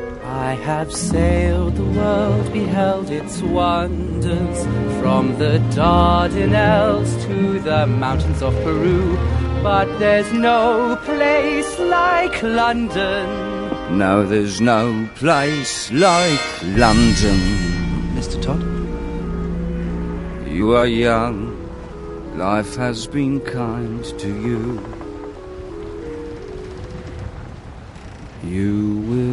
I have sailed the world, beheld its wonders, from the Dardanelles to the mountains of Peru, but there's no place like London. No, there's no place like London. Mr. Todd? You are young, life has been kind to you. You will